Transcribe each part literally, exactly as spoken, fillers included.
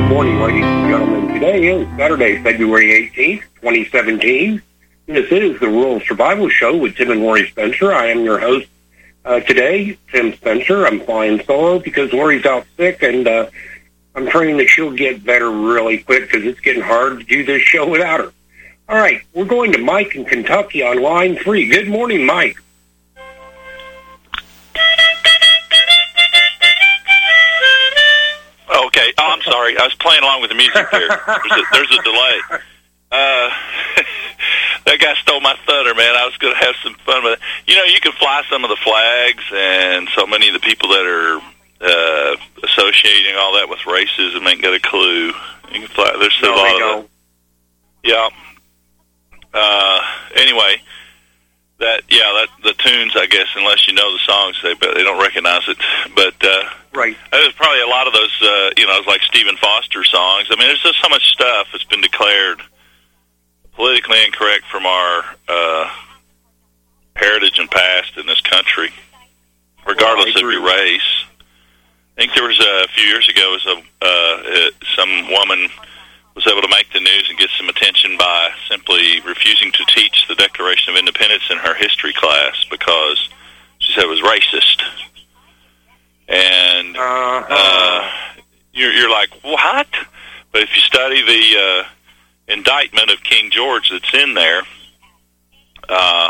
morning, ladies and gentlemen. Today is Saturday, February eighteenth, twenty seventeen. This is the Rural Survival Show with Tim and Lori Spencer. I am your host uh, today, Tim Spencer. I'm flying solo because Lori's out sick, and uh, I'm praying that she'll get better really quick because it's getting hard to do this show without her. All right, we're going to Mike in Kentucky on line three. Good morning, Mike. Okay. Oh, I'm sorry. I was playing along with the music there. There's a, there's a delay. Uh, that guy stole my thunder, man. I was going to have some fun with it. You know, you can fly some of the flags, and so many of the people that are uh, associating all that with racism ain't got a clue. You can fly. There's a no, lot of that. Yeah. Uh, anyway, that yeah, that the tunes, I guess, unless you know the songs, they they don't recognize it. But uh, right, there's probably a lot of those, uh, you know, like Stephen Foster songs. I mean, there's just so much stuff that's been declared politically incorrect from our uh, heritage and past in this country, regardless well, of your race. I think there was a, a few years ago, was a uh, some woman was able to make the news and get some attention by simply refusing to teach the Declaration of Independence in her history class because she said it was racist. And uh, uh, you're, you're like, what? But if you study the uh, indictment of King George that's in there, uh,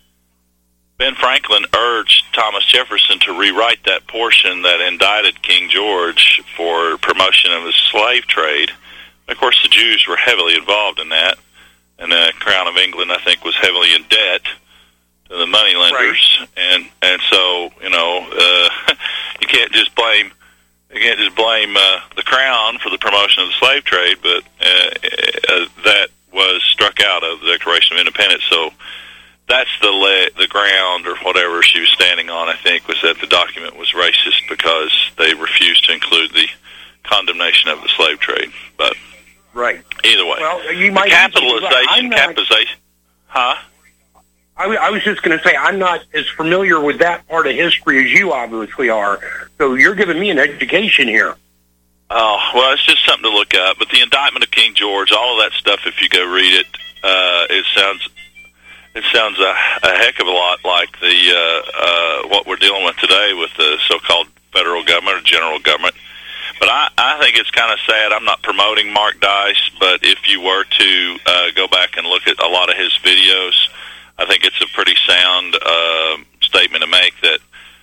Ben Franklin urged Thomas Jefferson to rewrite that portion that indicted King George for promotion of the slave trade. Of course, the Jews were heavily involved in that, and the Crown of England, I think, was heavily in debt to the moneylenders, right. and and so you know uh, you can't just blame you can't just blame uh, the Crown for the promotion of the slave trade, but uh, uh, that was struck out of the Declaration of Independence. So that's the le- the ground or whatever she was standing on. I think was that the document was racist because they refused to include the condemnation of the slave trade, but. Right. Either way. Well, you might capitalization, not, capitalization, huh? I, w- I was just going to say, I'm not as familiar with that part of history as you obviously are, so you're giving me an education here. Oh, well, it's just something to look up, but the indictment of King George, all of that stuff, if you go read it, uh, it sounds it sounds a, a heck of a lot like the uh, uh, what we're dealing with today with the so-called federal government or general government. But I, I think it's kind of sad. I'm not promoting Mark Dice, but if you were to uh, go back and look at a lot of his videos, I think it's a pretty sound uh, statement to make that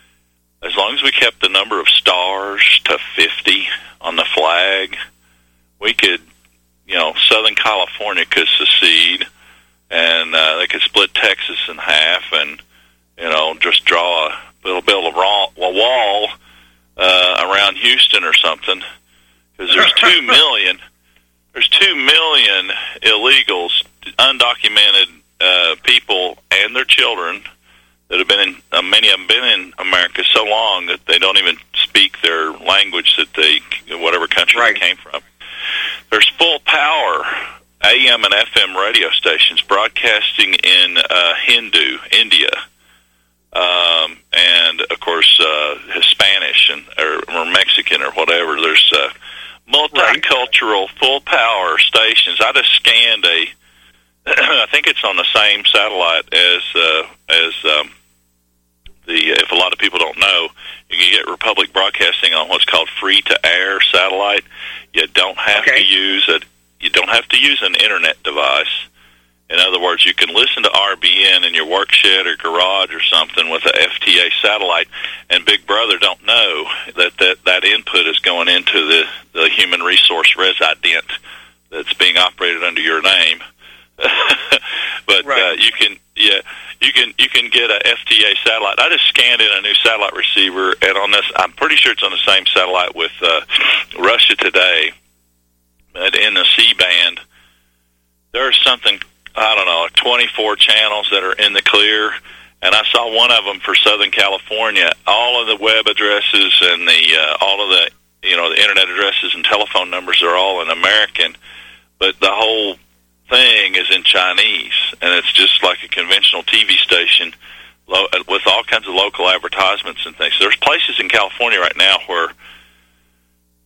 as long as we kept the number of stars to fifty on the flag, we could, you know, Southern California could secede, and uh, they could split Texas in half and, you know, just draw a little bit of a wall Uh, around Houston or something, because there's two million, there's two million illegals, undocumented uh, people and their children that have been in. Uh, many have been in America so long that they don't even speak their language that they, whatever country right. they came from. There's full power A M and F M radio stations broadcasting in uh, Hindu, India. Um, and of course, uh, Spanish and or, or Mexican or whatever. There's uh, multicultural, full power stations. I just scanned a. I think it's on the same satellite as uh, as um, the. If a lot of people don't know, you can get Republic Broadcasting on what's called free to air satellite. You don't have okay. to use it. You don't have to use an internet device. In other words, you can listen to R B N in your work shed or garage or something with a F T A satellite, and Big Brother don't know that that, that input is going into the, the human resource resident that's being operated under your name. But right. uh, you can, yeah, you can you can get a F T A satellite. I just scanned in a new satellite receiver, and on this, I'm pretty sure it's on the same satellite with uh, Russia Today, but in the C band. There's something. I don't know, like twenty-four channels that are in the clear, and I saw one of them for Southern California. All of the web addresses and the uh, all of the you know the internet addresses and telephone numbers are all in American, but the whole thing is in Chinese, and it's just like a conventional T V station lo- with all kinds of local advertisements and things. There's places in California right now where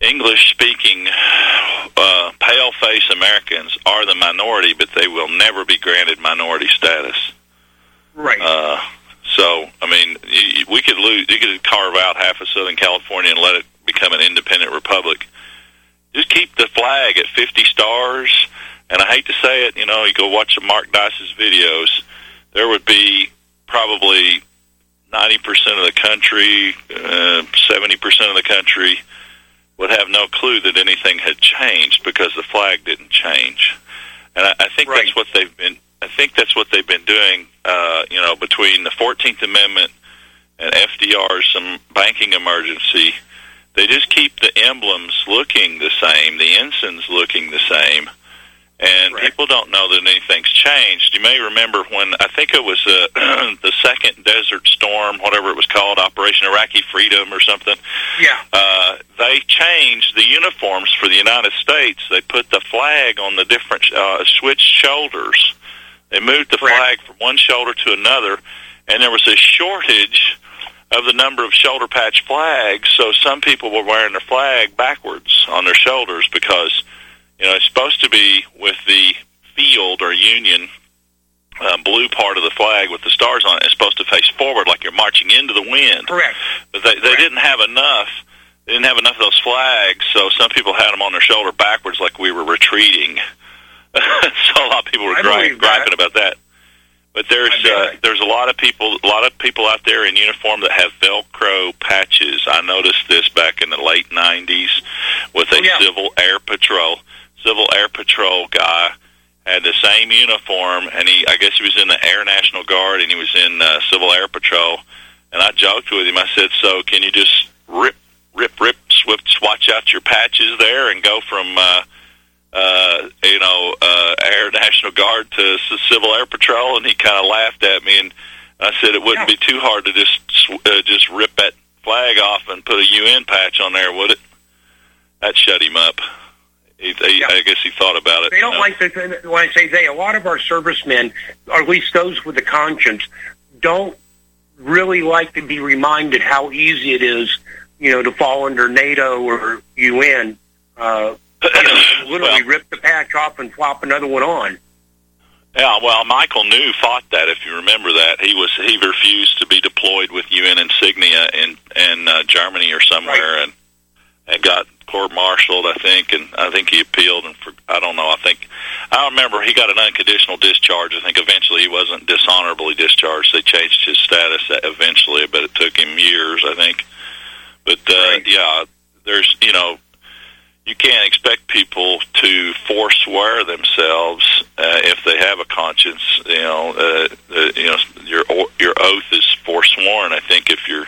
English-speaking uh, pale-face Americans are the minority, but they will never be granted minority status. Right. Uh, so, I mean, you, we could lose. You could carve out half of Southern California and let it become an independent republic. Just keep the flag at fifty stars. And I hate to say it, you know, you go watch some Mark Dice's videos, there would be probably ninety percent of the country, uh, seventy percent of the country would have no clue that anything had changed because the flag didn't change. And I, I think right. that's what they've been. I think that's what they've been doing. Uh, you know, between the fourteenth Amendment and F D R's some banking emergency, they just keep the emblems looking the same, the ensigns looking the same, and right. people don't know that anything's changed. You may remember when I think it was uh, the second Desert Storm, whatever it was called, Operation Iraqi Freedom or something. Yeah. Uh, they changed the uniforms for the United States. They put the flag on the different, uh, switched shoulders. They moved the Correct. flag from one shoulder to another, and there was a shortage of the number of shoulder patch flags, so some people were wearing their flag backwards on their shoulders because, you know, it's supposed to be with the field or union uh, blue part of the flag with the stars on it. It's supposed to face forward like you're marching into the wind. Correct. But they, they Correct. didn't have enough. They didn't have enough of those flags, so some people had them on their shoulder backwards like we were retreating. So a lot of people were gri- griping about that. But there's uh, there's a lot of people a lot of people out there in uniform that have Velcro patches. I noticed this back in the late nineties with a oh, yeah. Civil Air Patrol. Civil Air Patrol guy had the same uniform, and he I guess he was in the Air National Guard, and he was in uh, Civil Air Patrol. And I joked with him. I said, "So can you just rip, rip, rip, swift, swatch out your patches there and go from uh, uh, you know uh, Air National Guard to Civil Air Patrol?" And he kind of laughed at me, and I said, "It wouldn't yeah. be too hard to just uh, just rip that flag off and put a U N patch on there, would it?" That shut him up. He, he, yeah. I guess he thought about it. They don't you know? like the, when I say they, a lot of our servicemen, or at least those with the conscience, don't really like to be reminded how easy it is, you know, to fall under NATO or U N. Uh, you know, literally well, rip the patch off and flop another one on. Yeah, well, Michael New fought that. If you remember that, he was he refused to be deployed with U N insignia in in uh, Germany or somewhere, right. and and got court-martialed, I think, and I think he appealed, and for, I don't know, I think, I don't remember, he got an unconditional discharge. I think eventually he wasn't dishonorably discharged. They changed his status eventually, but it took him years, I think. But, uh, right. yeah, there's, you know, you can't expect people to forswear themselves uh, if they have a conscience. You know, uh, uh, you know, your your oath is forsworn. I think if you're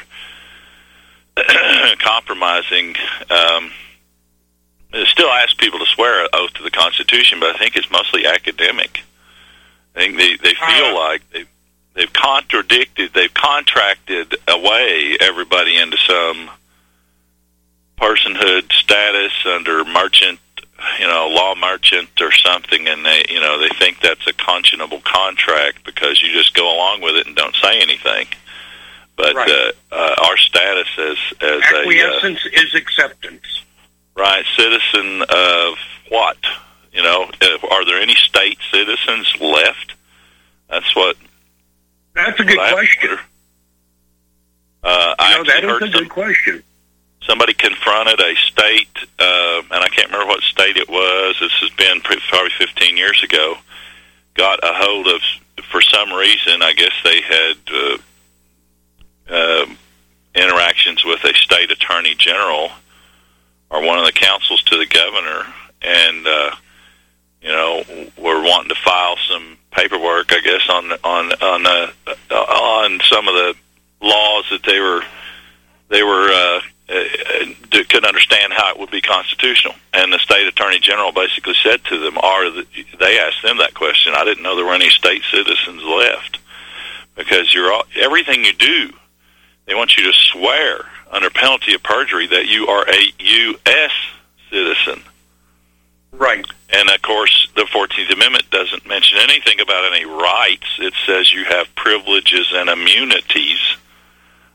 compromising, um, it still asks people to swear an oath to the Constitution, but I think it's mostly academic. I think they they feel uh, like they they've contradicted, they've contracted away everybody into some personhood status under merchant, you know, law merchant or something, and they, you know, they think that's a conscionable contract because you just go along with it and don't say anything. But right. uh, uh, our status as as acquiescence a uh, is acceptance, right? Citizen of what? You know, uh, are there any state citizens left? That's what. That's a good question. Uh, I no, that is a some, good question. Somebody confronted a state, uh, and I can't remember what state it was. This has been probably fifteen years ago. Got a hold of, for some reason, I guess they had uh, uh, interactions with a state attorney general or one of the counsels to the governor, and uh, you know, were wanting to file some paperwork, I guess, on on on uh, on some of the laws that they were they were. Uh, Uh, couldn't understand how it would be constitutional, and the state attorney general basically said to them, "Are the, they asked them that question? I didn't know there were any state citizens left because you're all, everything you do, they want you to swear under penalty of perjury that you are a U S citizen." Right. And of course, the fourteenth Amendment doesn't mention anything about any rights. It says you have privileges and immunities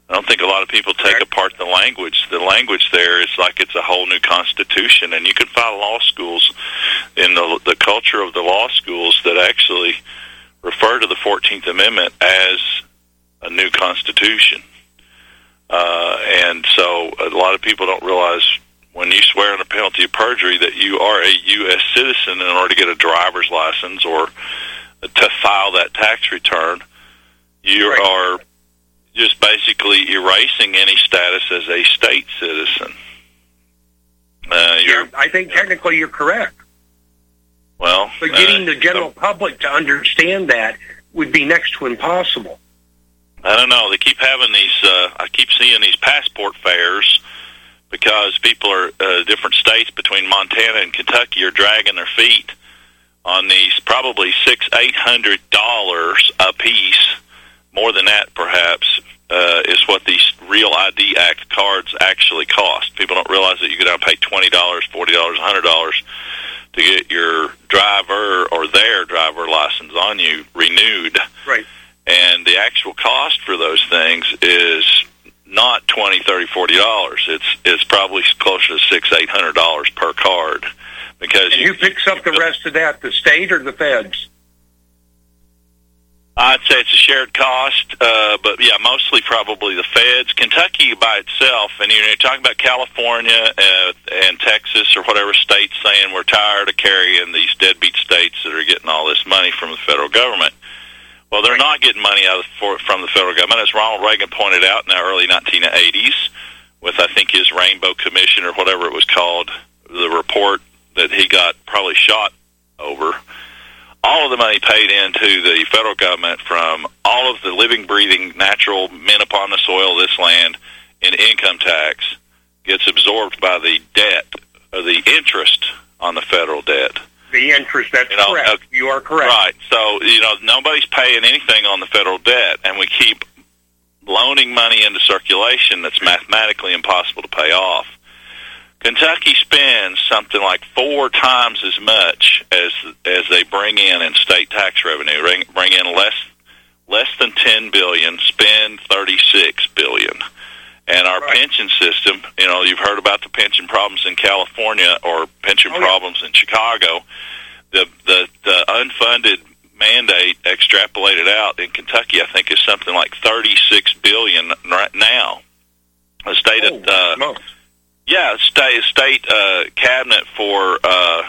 I don't think a lot of people take Correct. apart the language. The language there is like it's a whole new constitution, and you can find law schools in the the culture of the law schools that actually refer to the fourteenth Amendment as a new constitution. Uh, and so a lot of people don't realize when you swear under penalty of perjury that you are a U S citizen in order to get a driver's license or to file that tax return, you Right. are just basically erasing any status as a state citizen. Uh, you're, Yeah, I think technically you're correct. well, But getting uh, the general public to understand that would be next to impossible. I don't know. They keep having these, uh, I keep seeing these passport fairs because people are, uh, different states between Montana and Kentucky are dragging their feet on these probably six, eight hundred dollars a piece, more than that perhaps, uh, is what these Real I D Act cards actually cost. People don't realize that you go down and pay twenty dollars, forty dollars, one hundred dollars to get your driver or their driver license on you renewed. Right. And the actual cost for those things is not twenty, thirty, forty dollars. It's it's probably closer to six, eight hundred dollars per card. Because And you, who picks up the rest of that, the state or the feds? I'd say it's a shared cost, uh, but yeah, mostly probably the feds. Kentucky by itself, and you're talking about California uh, and Texas or whatever states saying we're tired of carrying these deadbeat states that are getting all this money from the federal government. Well, they're not getting money out of for, from the federal government, as Ronald Reagan pointed out in the early nineteen eighties with, I think, his Rainbow Commission or whatever it was called, the report that he got probably shot over. All of the money paid into the federal government from all of the living, breathing, natural men upon the soil of this land in income tax gets absorbed by the debt, or the interest on the federal debt. The interest, that's You know, correct. uh, you are correct. Right. So, you know, nobody's paying anything on the federal debt, and we keep loaning money into circulation that's mathematically impossible to pay off. Kentucky spends something like four times as much as as they bring in in state tax revenue. Bring, bring in less less than ten billion, spend thirty-six billion. And our Right. pension system, you know, you've heard about the pension problems in California or pension Oh, yeah. problems in Chicago. The, the the unfunded mandate extrapolated out in Kentucky, I think, is something like thirty-six billion right now. The state Oh, of uh, no. yeah, state state uh, cabinet for uh,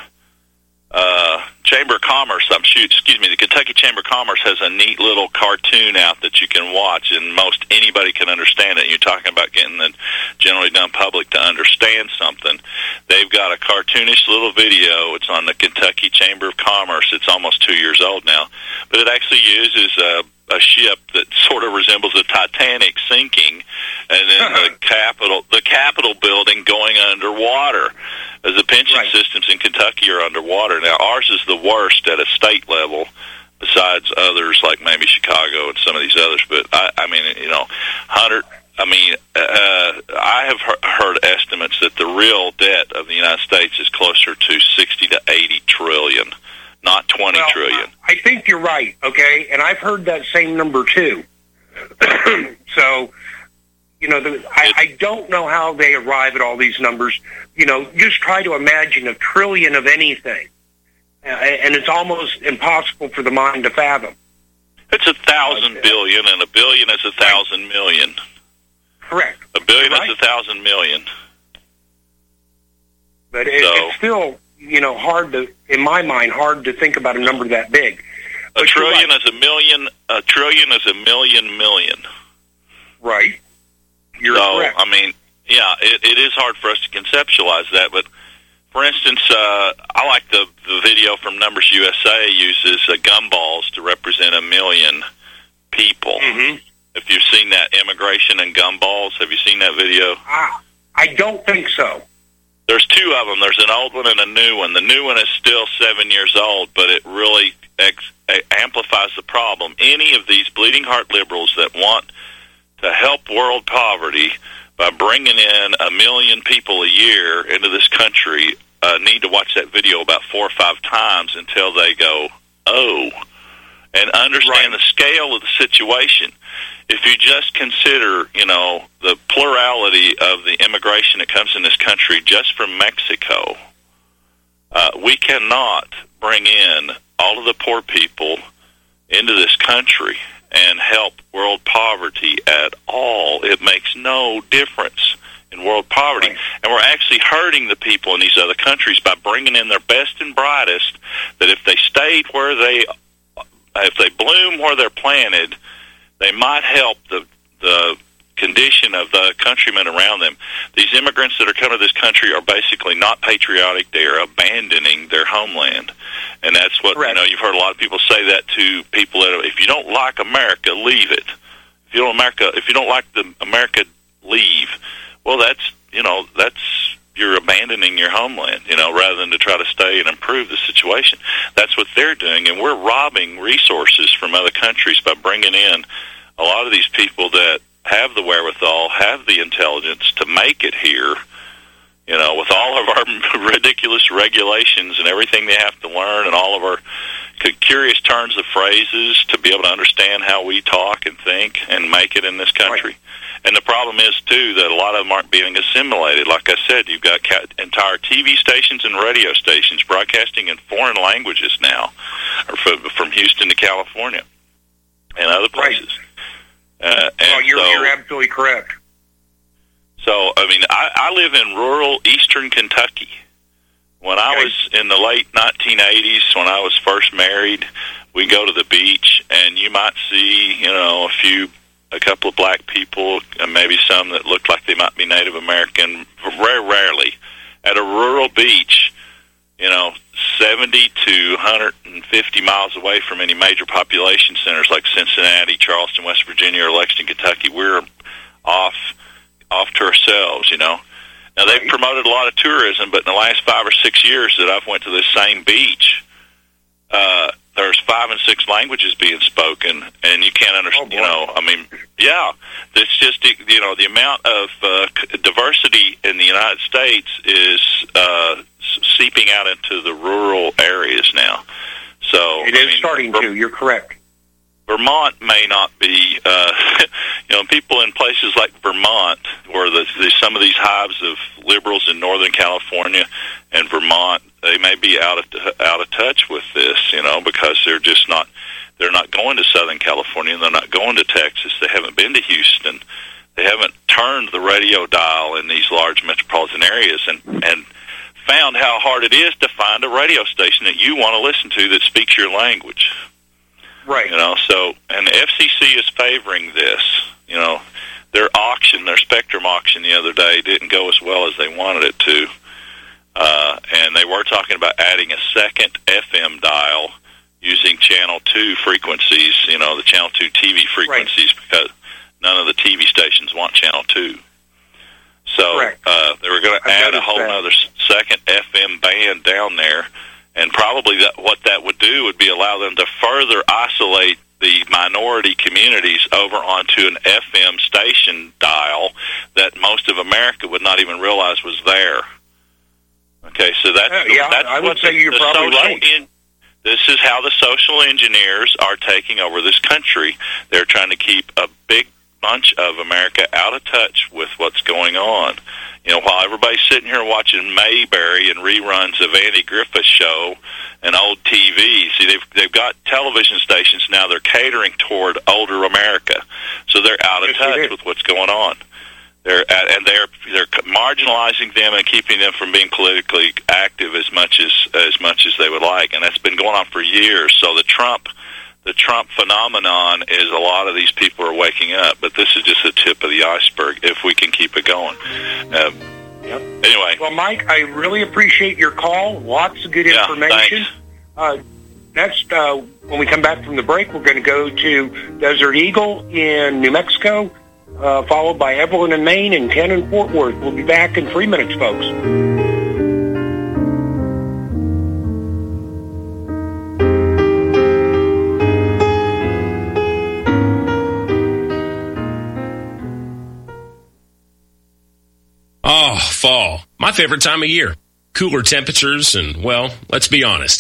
uh, Chamber of Commerce. I'm shoot, excuse me. The Kentucky Chamber of Commerce has a neat little cartoon out that you can watch, and most anybody can understand it. You're talking about getting the generally done public to understand something. They've got a cartoonish little video. It's on the Kentucky Chamber of Commerce. It's almost two years old now, but it actually uses a, a ship that sort of resembles a Titanic sinking, and then the Capitol, the Capitol building going underwater. As the pension Right. systems in Kentucky are underwater. Now, ours is the worst at a state level, besides others like maybe Chicago and some of these others. But, I, I mean, you know, hundred. I mean, uh, I have he- heard estimates that the real debt of the United States is closer to sixty to eighty trillion, not twenty Well, trillion. I think you're right, okay? And I've heard that same number, too. So, you know, the, I, I don't know how they arrive at all these numbers. You know, just try to imagine a trillion of anything, uh, and it's almost impossible for the mind to fathom. It's a thousand billion, and a billion is a thousand million. Correct. A billion Right. is a thousand million. But it, So- it's still, you know, hard to, in my mind, hard to think about a number that big. A But you're trillion right. is a million. A trillion is a million million. Right. You're so, correct. I mean, yeah, it, it is hard for us to conceptualize that. But, for instance, uh, I like the, the video from Numbers U S A uses uh, gumballs to represent a million people. Mm-hmm. If you've seen that, immigration and gumballs, have you seen that video? Ah, I don't think so. There's two of them. There's an old one and a new one. The new one is still seven years old, but it really ex- amplifies the problem. Any of these bleeding heart liberals that want to help world poverty by bringing in a million people a year into this country uh, need to watch that video about four or five times until they go, oh, and understand right. the scale of the situation. If you just consider, you know, the plurality of the immigration that comes in this country just from Mexico, uh, we cannot bring in all of the poor people into this country and help world poverty at all. It makes no difference in world poverty. Right. And we're actually hurting the people in these other countries by bringing in their best and brightest, that if they stayed where they, if they bloom where they're planted, they might help the the condition of the countrymen around them. These immigrants that are coming to this country are basically not patriotic. They are abandoning their homeland. And that's what, Correct. you know, you've heard a lot of people say that to people that, if you don't like America, leave it. If you don't America, if you don't like the America, leave. Well, that's, you know, that's, you're abandoning your homeland, you know, rather than to try to stay and improve the situation. That's what they're doing, and we're robbing resources from other countries by bringing in a lot of these people that have the wherewithal, have the intelligence to make it here, you know, with all of our ridiculous regulations and everything they have to learn, and all of our curious turns of phrases to be able to understand how we talk and think and make it in this country. Right. And the problem is, too, that a lot of them aren't being assimilated. Like I said, you've got entire T V stations and radio stations broadcasting in foreign languages now, or from Houston to California and other places. Right. Uh, and well, you're, so, you're absolutely correct. So, I mean, I, I live in rural eastern Kentucky. When okay. I was in the late nineteen eighties, when I was first married, we go to the beach, and you might see, you know, a few... a couple of black people, and maybe some that looked like they might be Native American, very rarely, at a rural beach, you know, seventy to one hundred fifty miles away from any major population centers like Cincinnati, Charleston, West Virginia, or Lexington, Kentucky. We're off off to ourselves, you know. Now, they've promoted a lot of tourism, but in the last five or six years that I've went to this same beach, uh, there's five and six languages being spoken, and you can't understand, oh, you know, I mean, yeah, it's just, you know, the amount of uh, diversity in the United States is uh, seeping out into the rural areas now. So It is I mean, starting Ver- to, you're correct. Vermont may not be, uh, you know, people in places like Vermont, where the, the, some of these hives of liberals in Northern California and Vermont, they may be out of out of touch with this, you know, because they're just not, they're not going to Southern California, they're not going to Texas, they haven't been to Houston, they haven't turned the radio dial in these large metropolitan areas and, and found how hard it is to find a radio station that you want to listen to that speaks your language. Right. You know, so, and the F C C is favoring this. You know, their auction, their Spectrum auction the other day didn't go as well as they wanted it to. Uh, and they were talking about adding a second F M dial using Channel two frequencies, you know, the Channel two T V frequencies, right. because none of the T V stations want Channel two. So uh, they were going to add a whole that. other second F M band down there. And probably that, what that would do would be allow them to further isolate the minority communities over onto an F M station dial that most of America would not even realize was there. Okay, so that's, uh, yeah, that's I would what say the, you're the probably right. In, this is how the social engineers are taking over this country. They're trying to keep a big bunch of America out of touch with what's going on. You know, while everybody's sitting here watching Mayberry and reruns of Andy Griffith's show and old T V, see, they've they've got television stations now. They're catering toward older America, so they're out of yes, touch with what's going on. They're at, and they're they're marginalizing them and keeping them from being politically active as much as as much as they would like, and that's been going on for years. So the Trump. The Trump phenomenon is a lot of these people are waking up, but this is just the tip of the iceberg if we can keep it going. Uh, yep. Anyway. Well, Mike, I really appreciate your call. Lots of good yeah, information. Uh, next, uh, when we come back from the break, we're going to go to Desert Eagle in New Mexico, uh, followed by Evelyn in Maine and Ken in Fort Worth. We'll be back in three minutes, folks. Oh, fall. My favorite time of year. Cooler temperatures and, well, let's be honest.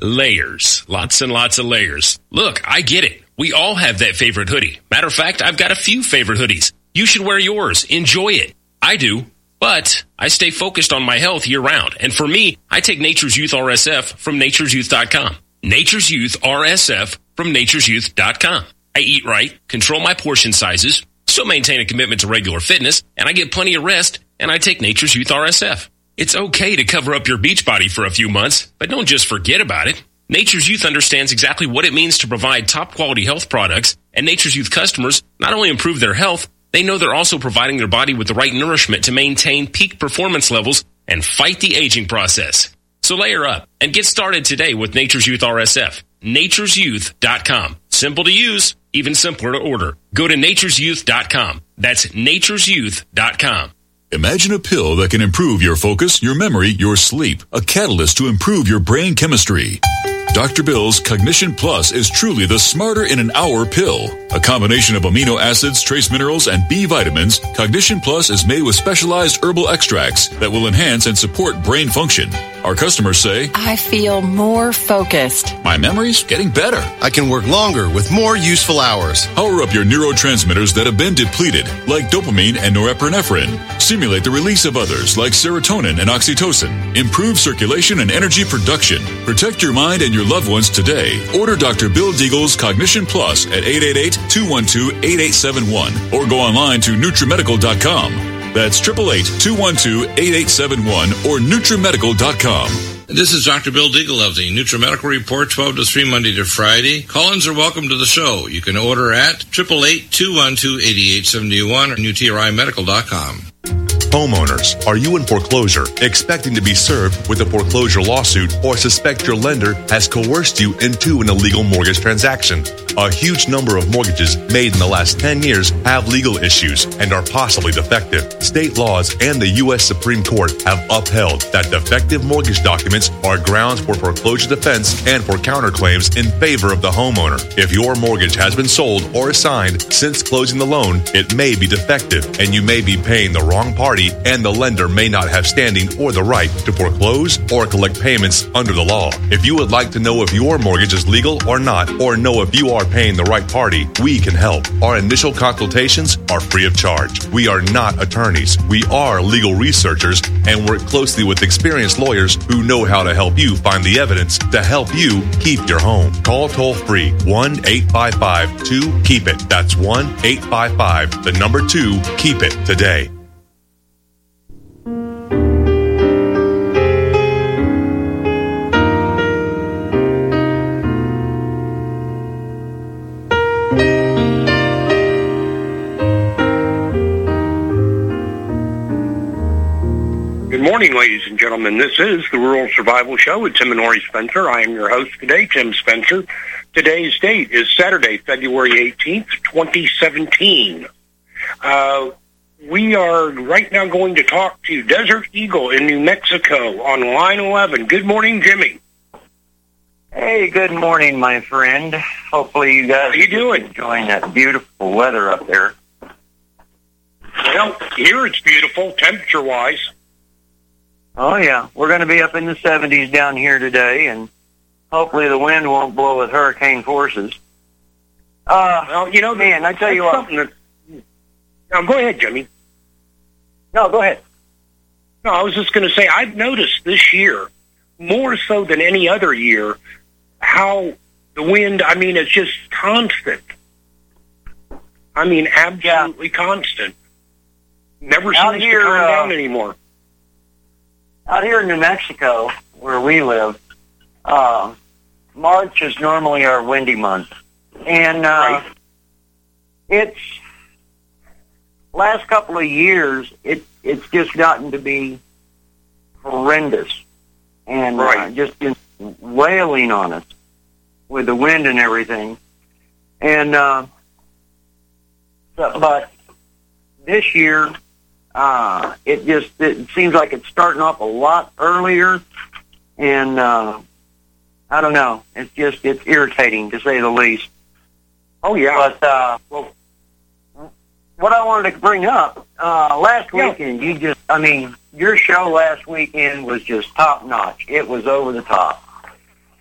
Layers. Lots and lots of layers. Look, I get it. We all have that favorite hoodie. Matter of fact, I've got a few favorite hoodies. You should wear yours. Enjoy it. I do. But I stay focused on my health year-round. And for me, I take Nature's Youth R S F from natures youth dot com. Nature's Youth R S F from natures youth dot com. I eat right, control my portion sizes, still maintain a commitment to regular fitness, and I get plenty of rest, and I take Nature's Youth R S F. It's okay to cover up your beach body for a few months, but don't just forget about it. Nature's Youth understands exactly what it means to provide top-quality health products, and Nature's Youth customers not only improve their health, they know they're also providing their body with the right nourishment to maintain peak performance levels and fight the aging process. So layer up and get started today with Nature's Youth R S F. natures youth dot com. Simple to use, even simpler to order. Go to natures youth dot com. That's natures youth dot com. Imagine a pill that can improve your focus, your memory, your sleep. A catalyst to improve your brain chemistry. Doctor Bill's Cognition Plus is truly the smarter in an hour pill. A combination of amino acids, trace minerals, and B vitamins, Cognition Plus is made with specialized herbal extracts that will enhance and support brain function. Our customers say, I feel more focused. My memory's getting better. I can work longer with more useful hours. Power up your neurotransmitters that have been depleted, like dopamine and norepinephrine. Stimulate the release of others, like serotonin and oxytocin. Improve circulation and energy production. Protect your mind and your loved ones today. Order Doctor Bill Deagle's Cognition Plus at eight eight eight, two one two, eight eight seven one or go online to nutrimedical dot com. That's eight eight eight, two one two, eight eight seven one or nutrimedical dot com. This is Doctor Bill Deagle of the NutriMedical Report, twelve to three, Monday to Friday. Call-ins are welcome to the show. You can order at eight eight eight, two one two, eight eight seven one or nutri medical dot com. Homeowners, are you in foreclosure, expecting to be served with a foreclosure lawsuit, or suspect your lender has coerced you into an illegal mortgage transaction? A huge number of mortgages made in the last ten years have legal issues and are possibly defective. State laws and the U S Supreme Court have upheld that defective mortgage documents are grounds for foreclosure defense and for counterclaims in favor of the homeowner. If your mortgage has been sold or assigned since closing the loan, it may be defective and you may be paying the wrong party, and the lender may not have standing or the right to foreclose or collect payments under the law. If you would like to know if your mortgage is legal or not, or know if you are paying the right party, we can help. Our initial consultations are free of charge. We are not attorneys. We are legal researchers and work closely with experienced lawyers who know how to help you find the evidence to help you keep your home. Call toll free one eight five five, two, keep it. That's one eight five five, the number two, keep it today. Good morning, ladies and gentlemen. This is the Rural Survival Show with Tim and Lori Spencer. I am your host today, Tim Spencer. Today's date is Saturday, February eighteenth, twenty seventeen. Uh, we are right now going to talk to Desert Eagle in New Mexico on line eleven. Good morning, Jimmy. Hey, good morning, my friend. Hopefully you guys How you doing? enjoying that beautiful weather up there. Well, here it's beautiful, temperature-wise. Oh, yeah. We're going to be up in the seventies down here today, and hopefully the wind won't blow with hurricane forces. Uh, well, you know, man, I tell you what. That, now, go ahead, Jimmy. No, go ahead. No, I was just going to say, I've noticed this year, more so than any other year, how the wind, I mean, it's just constant. I mean, absolutely yeah. constant. Never Out seems here, to turn uh, down anymore. Out here in New Mexico, where we live, uh, March is normally our windy month. And uh, right. it's, last couple of years, it it's just gotten to be horrendous. And right. uh, just been wailing on us with the wind and everything. And, uh, so, but this year, Uh, it just, it seems like it's starting off a lot earlier, and, uh, I don't know, it's just, it's irritating, to say the least. Oh, yeah. But, uh, well, what I wanted to bring up, uh, last yeah. weekend, you just, I mean, your show last weekend was just top-notch. It was over the top.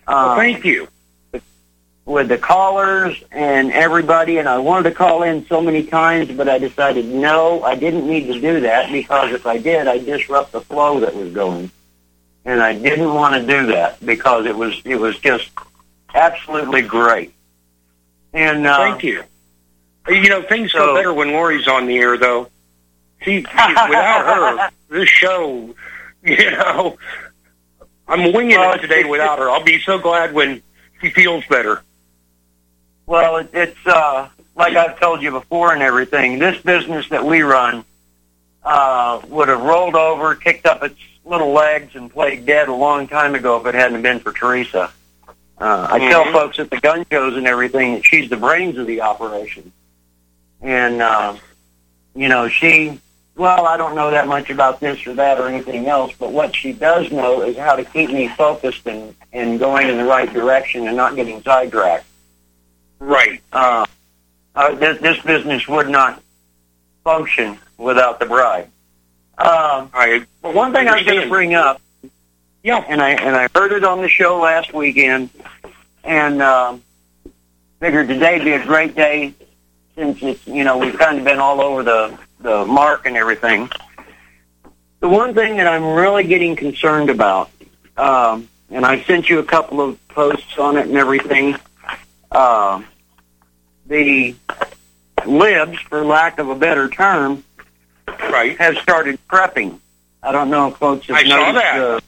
Uh, well, thank you. With the callers and everybody, and I wanted to call in so many times, but I decided no, I didn't need to do that, because if I did, I'd disrupt the flow that was going. And I didn't want to do that, because it was it was just absolutely great. And uh, thank you. You know, things so, go better when Lori's on the air, though. She, she without her, this show, you know, I'm winging well, it today without her. I'll be so glad when she feels better. Well, it, it's uh, like I've told you before and everything, this business that we run uh, would have rolled over, kicked up its little legs, and played dead a long time ago if it hadn't been for Teresa. Uh, I mm-hmm. tell folks at the gun shows and everything that she's the brains of the operation. And, uh, you know, she, well, I don't know that much about this or that or anything else, but what she does know is how to keep me focused and, and going in the right direction and not getting sidetracked. Right. Uh, uh, this, this business would not function without the bride. Uh, I but one thing I was going to bring up, yeah, and I and I heard it on the show last weekend, and uh, figured today'd be a great day since it's, you know, we've kind of been all over the the mark and everything. The one thing that I'm really getting concerned about, um, and I sent you a couple of posts on it and everything. Uh, the libs, for lack of a better term, right, have started prepping. I don't know if folks have I noticed. saw that. Uh,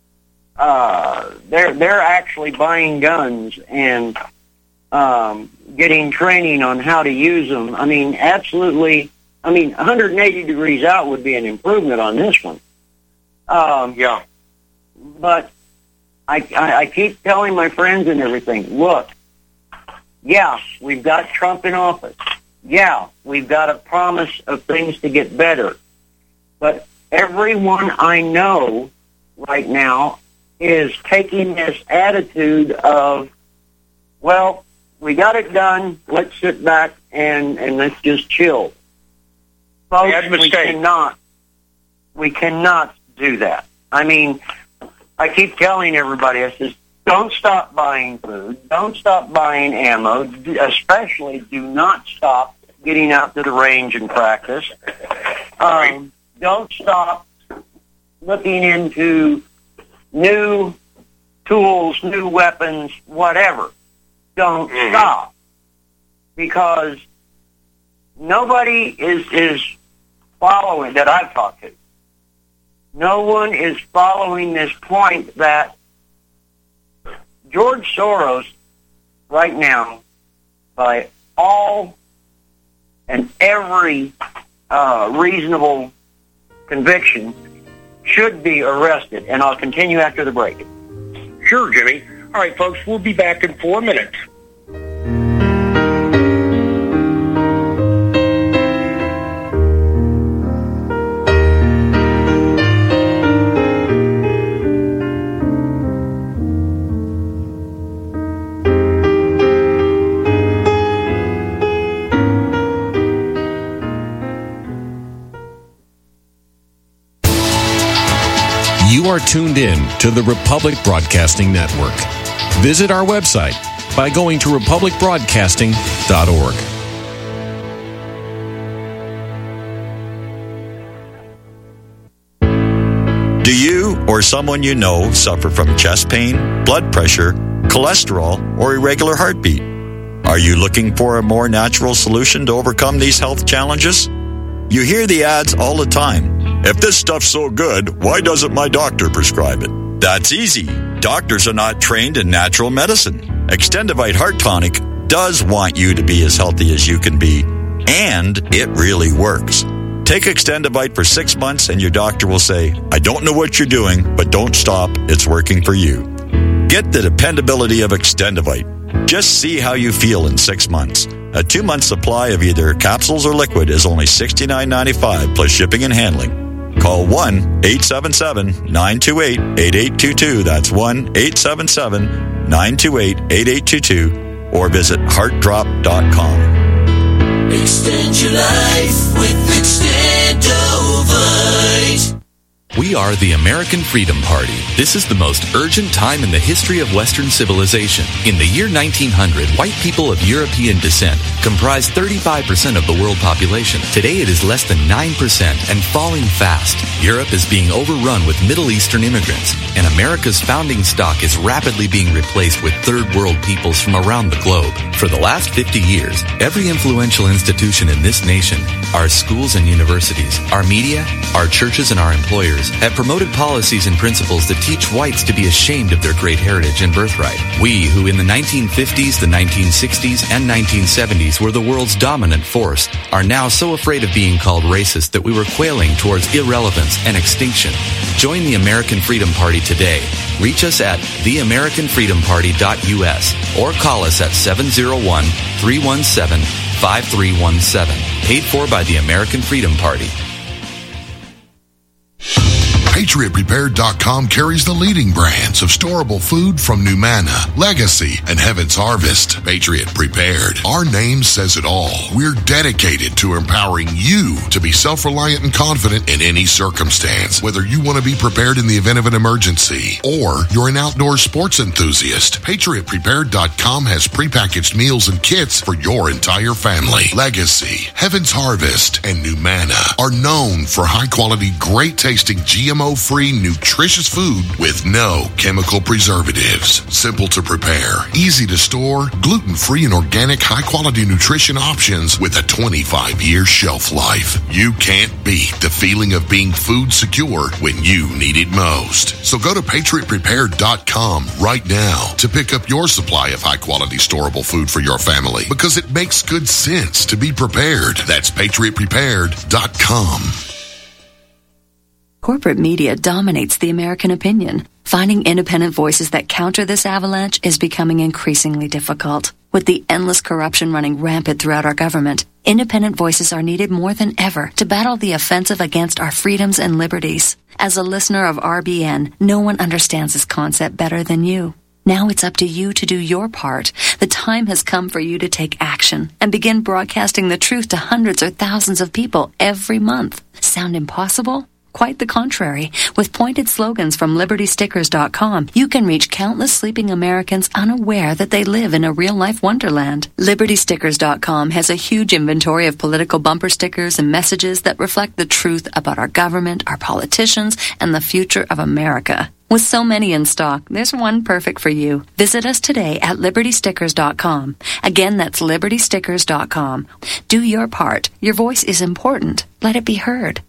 uh, they're they're actually buying guns and um, getting training on how to use them. I mean, absolutely. I mean, one hundred eighty degrees out would be an improvement on this one. Um, yeah, but I, I I keep telling my friends and everything, look. Yeah, we've got Trump in office. Yeah, we've got a promise of things to get better. But everyone I know right now is taking this attitude of, well, we got it done, let's sit back and, and let's just chill. Folks, we cannot, we cannot do that. I mean, I keep telling everybody, I says, don't stop buying food. Don't stop buying ammo. Especially do not stop getting out to the range and practice. Um, don't stop looking into new tools, new weapons, whatever. Don't mm-hmm. stop. Because nobody is, is following, that I've talked to, no one is following this point that George Soros, right now, by all and every uh, reasonable conviction, should be arrested. And I'll continue after the break. Sure, Jimmy. All right, folks, we'll be back in four minutes. You are tuned in to the Republic Broadcasting Network. Visit our website by going to republic broadcasting dot org. Do you or someone you know suffer from chest pain, blood pressure, cholesterol, or irregular heartbeat? Are you looking for a more natural solution to overcome these health challenges? You hear the ads all the time. If this stuff's so good, why doesn't my doctor prescribe it? That's easy. Doctors are not trained in natural medicine. Extendivite Heart Tonic does want you to be as healthy as you can be, and it really works. Take Extendivite for six months and your doctor will say, I don't know what you're doing, but don't stop. It's working for you. Get the dependability of Extendivite. Just see how you feel in six months. A two-month supply of either capsules or liquid is only sixty-nine ninety-five plus shipping and handling. Call one eight seven seven nine two eight eight eight two two. That's one eight seven seven nine two eight eight eight two two. Or visit heart drop dot com. Extend your life with Extendovite. We are the American Freedom Party. This is the most urgent time in the history of Western civilization. In the year nineteen hundred, white people of European descent comprised thirty-five percent of the world population. Today it is less than nine percent and falling fast. Europe is being overrun with Middle Eastern immigrants, and America's founding stock is rapidly being replaced with third world peoples from around the globe. For the last fifty years, every influential institution in this nation, our schools and universities, our media, our churches, and our employers have promoted policies and principles that teach whites to be ashamed of their great heritage and birthright. We, who in the nineteen fifties, the nineteen sixties, and nineteen seventies were the world's dominant force, are now so afraid of being called racist that we were quailing towards irrelevance and extinction. Join the American Freedom Party today. Reach us at the american freedom party dot u s or call us at seven oh one, three one seven, five three one seven. Paid for by the American Freedom Party. Patriot Prepared dot com carries the leading brands of storable food from Numanna, Legacy, and Heaven's Harvest. Patriot Prepared. Our name says it all. We're dedicated to empowering you to be self-reliant and confident in any circumstance. Whether you want to be prepared in the event of an emergency or you're an outdoor sports enthusiast, Patriot Prepared dot com has prepackaged meals and kits for your entire family. Legacy, Heaven's Harvest, and Numanna are known for high-quality, great-tasting G M O-free, nutritious food with no chemical preservatives. Simple to prepare, easy to store, gluten-free and organic high-quality nutrition options with a twenty-five year shelf life. You can't beat the feeling of being food secure when you need it most. So go to Patriot Prepared dot com right now to pick up your supply of high-quality storable food for your family, because it makes good sense to be prepared. That's Patriot Prepared dot com. Corporate media dominates the American opinion. Finding independent voices that counter this avalanche is becoming increasingly difficult. With the endless corruption running rampant throughout our government, independent voices are needed more than ever to battle the offensive against our freedoms and liberties. As a listener of R B N, no one understands this concept better than you. Now it's up to you to do your part. The time has come for you to take action and begin broadcasting the truth to hundreds or thousands of people every month. Sound impossible? Quite the contrary. With pointed slogans from Liberty Stickers dot com, you can reach countless sleeping Americans unaware that they live in a real-life wonderland. Liberty Stickers dot com has a huge inventory of political bumper stickers and messages that reflect the truth about our government, our politicians, and the future of America. With so many in stock, there's one perfect for you. Visit us today at Liberty Stickers dot com. Again, that's Liberty Stickers dot com. Do your part. Your voice is important. Let it be heard.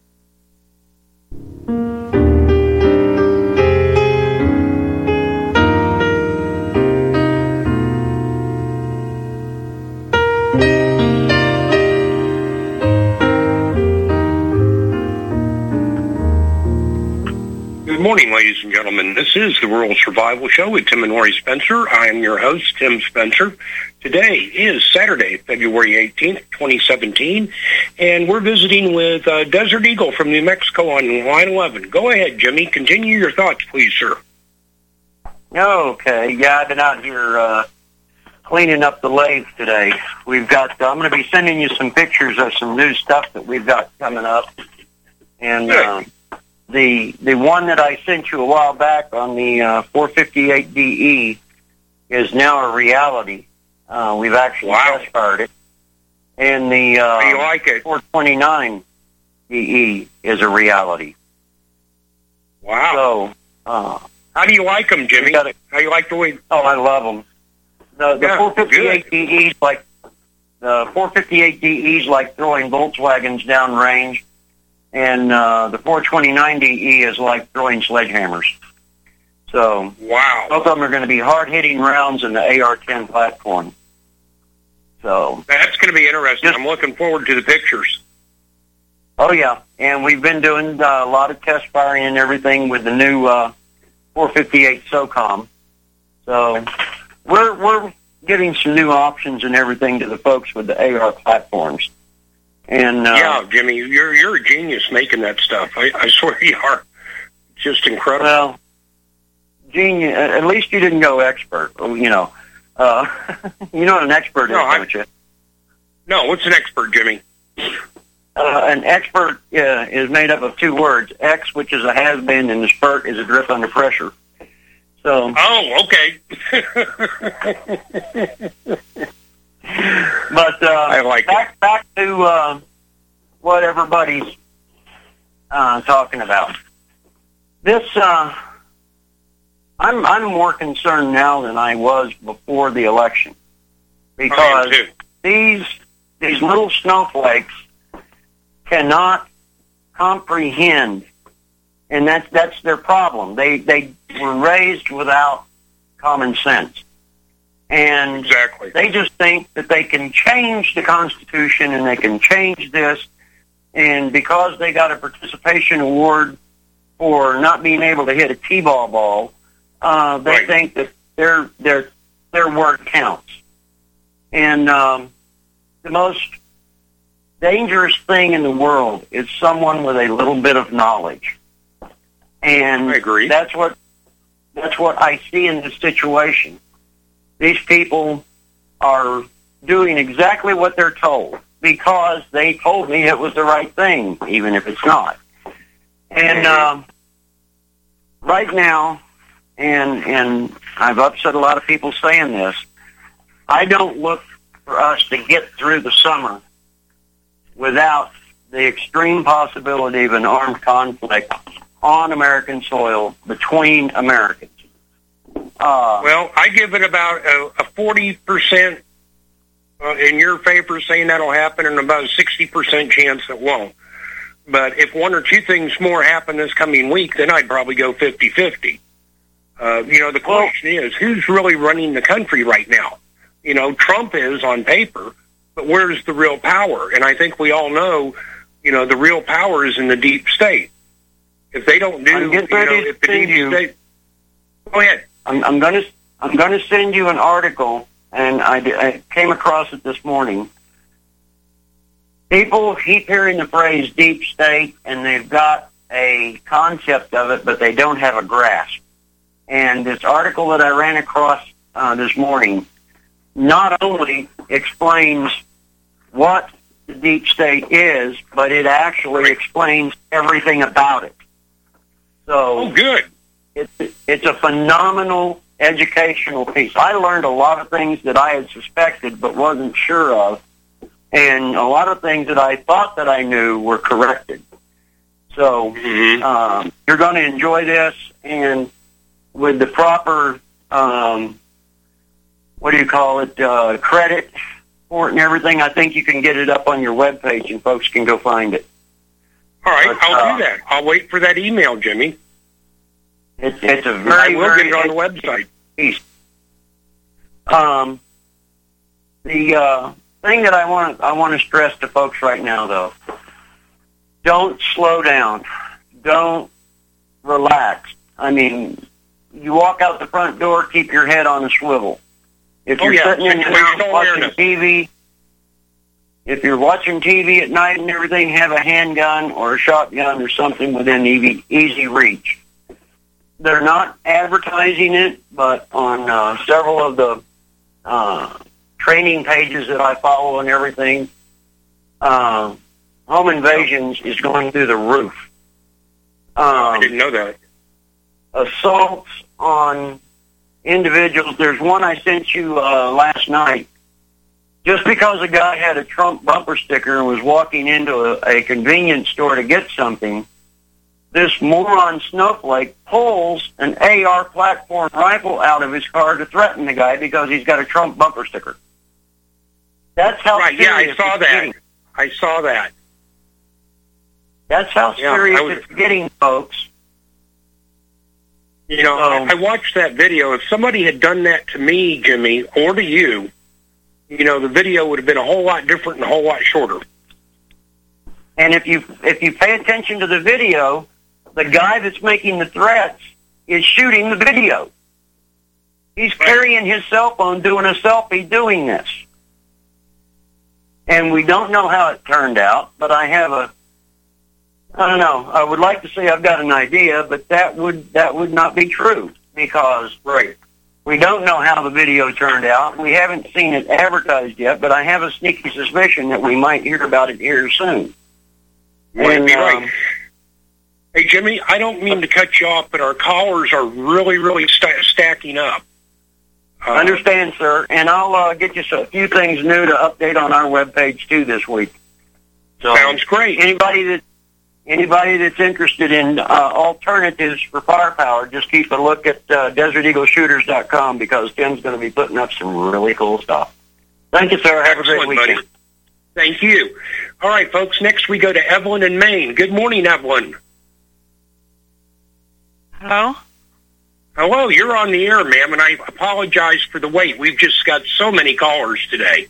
Good morning, ladies and gentlemen. This is the Rural Survival Show with Tim and Lori Spencer. I am your host, Tim Spencer. Today is Saturday, February eighteenth, twenty seventeen, and we're visiting with uh, Desert Eagle from New Mexico on line eleven. Go ahead, Jimmy. Continue your thoughts, please, sir. Okay. Yeah, I've been out here uh, cleaning up the lathe today. We've got. Uh, I'm going to be sending you some pictures of some new stuff that we've got coming up, and. Uh, The the one that I sent you a while back on the uh, four fifty-eight D E is now a reality. Uh, we've actually wow. test fired it. And the uh, you like it? four twenty-nine D E is a reality. Wow. So, uh, how do you like them, Jimmy? Gotta, how do you like the way? Oh, I love them. The, the yeah, four fifty-eight D Es like the four fifty-eight D Es like throwing Volkswagens downrange. And uh, the four twenty-nine D E is like throwing sledgehammers. So, wow. Both of them are going to be hard-hitting rounds in the A R ten platform. So that's going to be interesting. Just, I'm looking forward to the pictures. Oh, yeah. And we've been doing uh, a lot of test firing and everything with the new uh, four fifty-eight SOCOM. So we're, we're giving some new options and everything to the folks with the A R platforms. And, uh, yeah, Jimmy, you're you're a genius making that stuff. I, I swear you are. Just incredible. Well, genius. At least you didn't go expert. You know, uh, you know what an expert no, is, I, don't you? No, what's an expert, Jimmy? Uh, uh, an expert uh, is made up of two words: X, which is a has-been, and the spurt is a drip under pressure. So. Oh, okay. But uh, I like back it. back to uh, what everybody's uh, talking about. This, uh, I'm I'm more concerned now than I was before the election, because these these little snowflakes cannot comprehend, and that's that's their problem. They they were raised without common sense. And exactly. They just think that they can change the Constitution and they can change this, and because they got a participation award for not being able to hit a T-ball ball, uh, they right. think that their their their word counts. And um, the most dangerous thing in the world is someone with a little bit of knowledge. And I agree. That's what that's what I see in this situation. These people are doing exactly what they're told because they told me it was the right thing, even if it's not. And um, right now, and and I've upset a lot of people saying this, I don't look for us to get through the summer without the extreme possibility of an armed conflict on American soil between Americans. Uh, well, I give it about a, a forty percent uh, in your favor saying that'll happen and about a sixty percent chance it won't. But if one or two things more happen this coming week, then I'd probably go fifty-fifty. Uh, you know, the question well, is, who's really running the country right now? You know, Trump is on paper, but where's the real power? And I think we all know, you know, the real power is in the deep state. If they don't do, you know, if the deep you. state... Go ahead. I'm, I'm going to I'm going to send you an article, and I, I came across it this morning. People keep hearing the phrase deep state, and they've got a concept of it, but they don't have a grasp. And this article that I ran across uh, this morning not only explains what the deep state is, but it actually explains everything about it. So, oh, good. It's, it's a phenomenal educational piece. I learned a lot of things that I had suspected but wasn't sure of, and a lot of things that I thought that I knew were corrected. So mm-hmm. um, you're going to enjoy this, and with the proper, um, what do you call it, uh, credit for it and everything, I think you can get it up on your webpage and folks can go find it. All right, but, I'll uh, do that. I'll wait for that email, Jimmy. It's, it's a very, I will very get it on the website. Piece. Um, the uh, thing that I want I want to stress to folks right now, though, don't slow down. Don't relax. I mean, you walk out the front door, keep your head on a swivel. If you're oh, yeah. sitting in your house watching T V, if you're watching T V at night and everything, have a handgun or a shotgun or something within easy, easy reach. They're not advertising it, but on uh, several of the uh, training pages that I follow and everything, uh, home invasions is going through the roof. Um, I didn't know that. Assaults on individuals. There's one I sent you uh, last night. Just because a guy had a Trump bumper sticker and was walking into a, a convenience store to get something, this moron snowflake pulls an A R platform rifle out of his car to threaten the guy because he's got a Trump bumper sticker. That's how right, serious yeah, I saw it's that. getting. I saw that. That's how Yeah, serious I was- it's getting, folks. You know, Um, I, I watched that video. If somebody had done that to me, Jimmy, or to you, you know, the video would have been a whole lot different and a whole lot shorter. And if you if you pay attention to the video, the guy that's making the threats is shooting the video. He's carrying his cell phone, doing a selfie, doing this. And we don't know how it turned out, but I have a, I don't know, I would like to say I've got an idea, but that would that would not be true because right. we don't know how the video turned out. We haven't seen it advertised yet, but I have a sneaky suspicion that we might hear about it here soon. Might and, be right. um, Hey, Jimmy, I don't mean to cut you off, but our callers are really, really st- stacking up. Uh, understand, sir. And I'll uh, get you a few things new to update on our webpage, too, this week. So sounds great. Anybody that anybody that's interested in uh, alternatives for firepower, just keep a look at uh, desert eagle shooters dot com because Tim's going to be putting up some really cool stuff. Thank you, sir. Have a great weekend. Buddy. Thank you. All right, folks, next we go to Evelyn in Maine. Good morning, Evelyn. Hello? Hello, you're on the air, ma'am, and I apologize for the wait. We've just got so many callers today.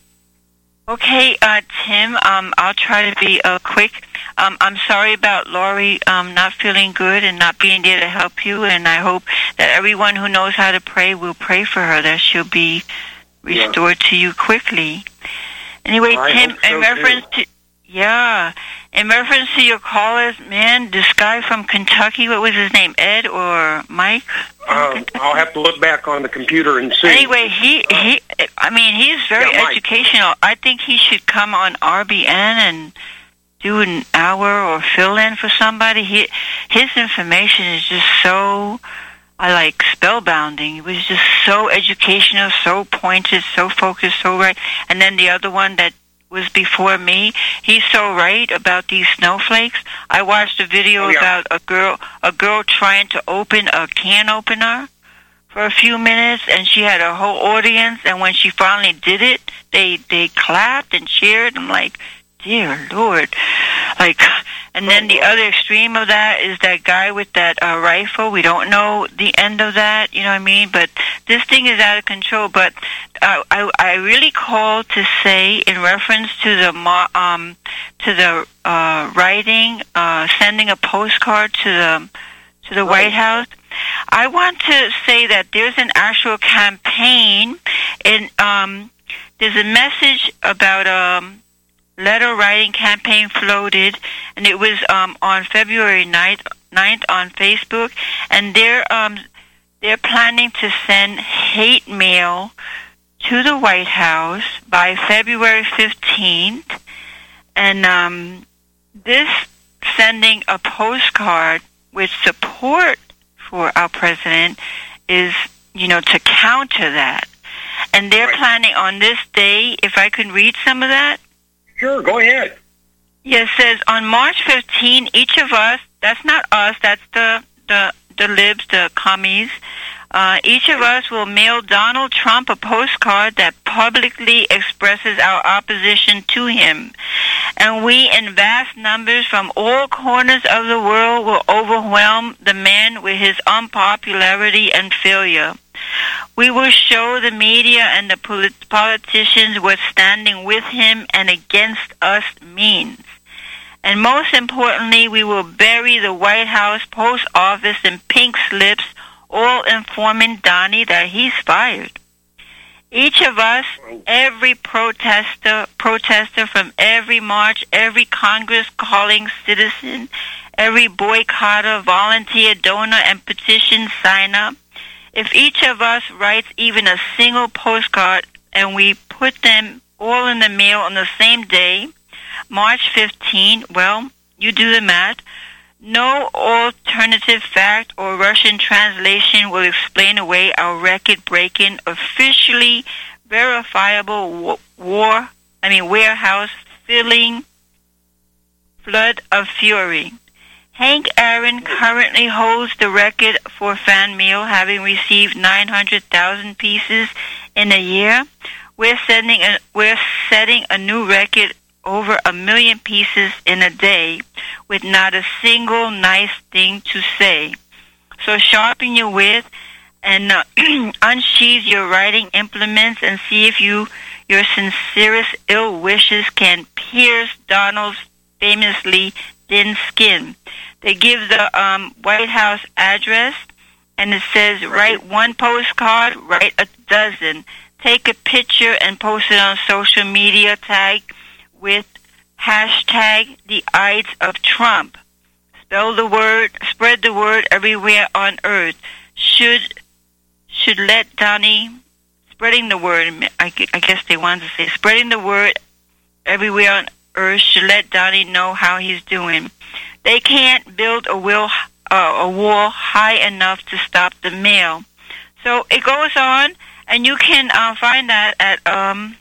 Okay, uh, Tim, um, I'll try to be uh, quick. Um, I'm sorry about Lori um, not feeling good and not being there to help you, and I hope that everyone who knows how to pray will pray for her, that she'll be restored yeah. to you quickly. Anyway, I Tim, hope so in reference too. to... Yeah. In reference to your callers, man, this guy from Kentucky, what was his name, Ed or Mike? Uh, I'll have to look back on the computer and see. Anyway, he, he I mean, he's very yeah, educational. I think he should come on R B N and do an hour or fill in for somebody. He, his information is just so, I like, spellbinding. It was just so educational, so pointed, so focused, so right. And then the other one that was before me, he's so right about these snowflakes. I watched a video oh, yeah. about a girl a girl trying to open a can opener for a few minutes, and she had a whole audience, and when she finally did it, they they clapped and cheered. I'm like, dear Lord. Like, and then the other extreme of that is that guy with that uh, rifle. We don't know the end of that, you know what I mean? But this thing is out of control. But uh, I, I really called to say, in reference to the um to the uh, writing, uh, sending a postcard to the to the White House. I want to say that there's an actual campaign, and um, there's a message about um. letter writing campaign floated, and it was um, on February ninth, ninth on Facebook, and they're um, they're planning to send hate mail to the White House by February fifteenth, and um, this sending a postcard with support for our president is, you know, to counter that, and they're right. planning on this day. If I could read some of that. Sure, go ahead. Yes, it says, on March fifteenth, each of us, that's not us, that's the the, the libs, the commies, uh, each of us will mail Donald Trump a postcard that publicly expresses our opposition to him. And we, in vast numbers from all corners of the world, will overwhelm the man with his unpopularity and failure. We will show the media and the polit- politicians what standing with him and against us means. And most importantly, we will bury the White House, post office, and pink slips, all informing Donnie that he's fired. Each of us, every protester, protester from every march, every Congress-calling citizen, every boycotter, volunteer, donor, and petition signer, if each of us writes even a single postcard and we put them all in the mail on the same day, March fifteenth, well, you do the math, no alternative fact or Russian translation will explain away our record-breaking, officially verifiable war, I mean warehouse-filling flood of fury. Hank Aaron currently holds the record for fan mail, having received nine hundred thousand pieces in a year. We're sending a, we're setting a new record, over a million pieces in a day, with not a single nice thing to say. So sharpen your wit and uh, unsheath your writing implements and see if you your sincerest ill wishes can pierce Donald's famously thin skin. They give the um, White House address, and it says, write one postcard, write a dozen. Take a picture and post it on social media, tag with hashtag the Ides of Trump. Spell the word, spread the word everywhere on earth. Should should let Donnie, spreading the word, I, I guess they wanted to say, spreading the word everywhere on Earth should let Donnie know how he's doing. They can't build a, will, uh, a wall high enough to stop the mail. So it goes on, and you can uh, find that at um,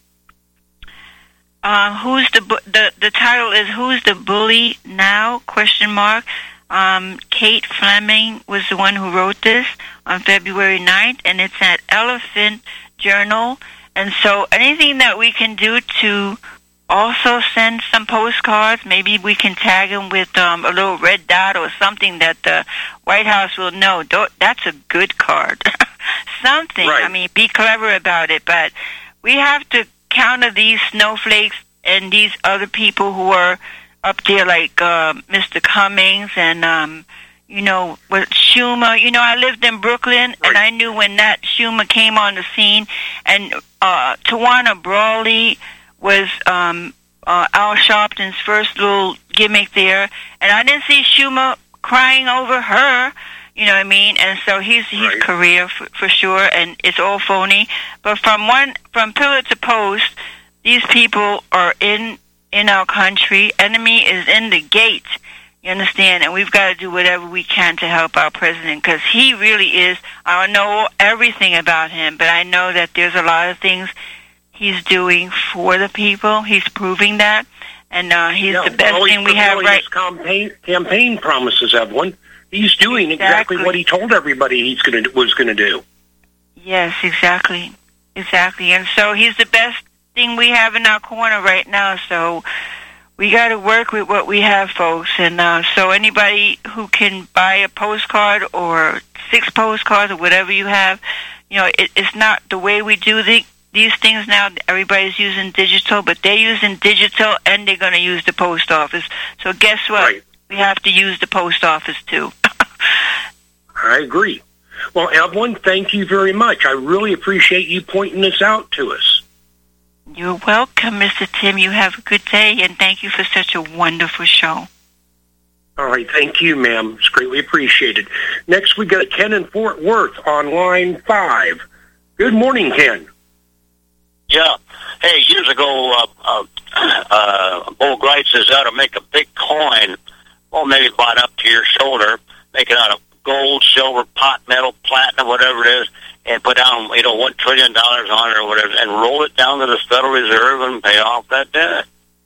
uh, who's the bu- the the title is Who's the Bully Now? Question mark. Um, Kate Fleming was the one who wrote this on February ninth, and it's at Elephant Journal. And so anything that we can do to also send some postcards, maybe we can tag them with um, a little red dot or something that the White House will know. That's a good card. Something. Right. I mean, be clever about it. But we have to counter these snowflakes and these other people who are up there like uh, Mister Cummings and, um, you know, with Schumer. You know, I lived in Brooklyn, right. and I knew when that Schumer came on the scene, and uh, Tawana Brawley was um, uh, Al Sharpton's first little gimmick there, and I didn't see Schumer crying over her. You know what I mean? And so he's he's right. career for, for sure, and it's all phony. But from one from pillar to post, these people are in in our country. Enemy is in the gate. You understand? And we've got to do whatever we can to help our president, because he really is. I don't know everything about him, but I know that there's a lot of things he's doing for the people. He's proving that, and uh, he's yeah, the best well, thing we have right. His campaign campaign promises, Evelyn. He's doing exactly, exactly what he told everybody he's going to was going to do. Yes, exactly, exactly. And so he's the best thing we have in our corner right now. So we got to work with what we have, folks. And uh, so anybody who can buy a postcard or six postcards or whatever you have, you know, it, it's not the way we do the, these things now. Everybody's using digital, but they're using digital and they're going to use the post office. So guess what? Right. We have to use the post office, too. I agree. Well, Evelyn, thank you very much. I really appreciate you pointing this out to us. You're welcome, Mister Tim. You have a good day, and thank you for such a wonderful show. All right. Thank you, ma'am. It's greatly appreciated. Next, we got Ken in Fort Worth on line five. Good morning, Ken. Yeah. Hey, years ago, uh, uh, uh, Bo Gright says how to make a big coin. Well, maybe about up to your shoulder, make it out of gold, silver, pot, metal, platinum, whatever it is, and put down, you know, one trillion dollars on it or whatever, and roll it down to the Federal Reserve and pay off that debt.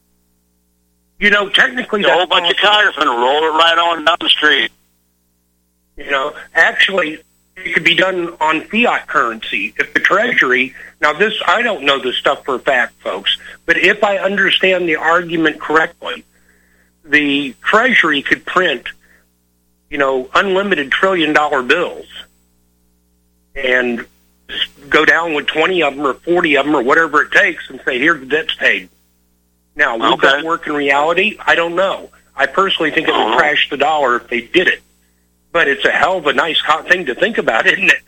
You know, technically, a whole bunch of congressmen roll it right on down the street. You know, actually, it could be done on fiat currency. If the Treasury, now this, I don't know this stuff for a fact, folks, but if I understand the argument correctly, the Treasury could print, you know, unlimited trillion-dollar bills and just go down with twenty of them or forty of them or whatever it takes and say, here, the debt's paid. Now, will okay. that work in reality? I don't know. I personally think it would crash the dollar if they did it. But it's a hell of a nice thing to think about, isn't it?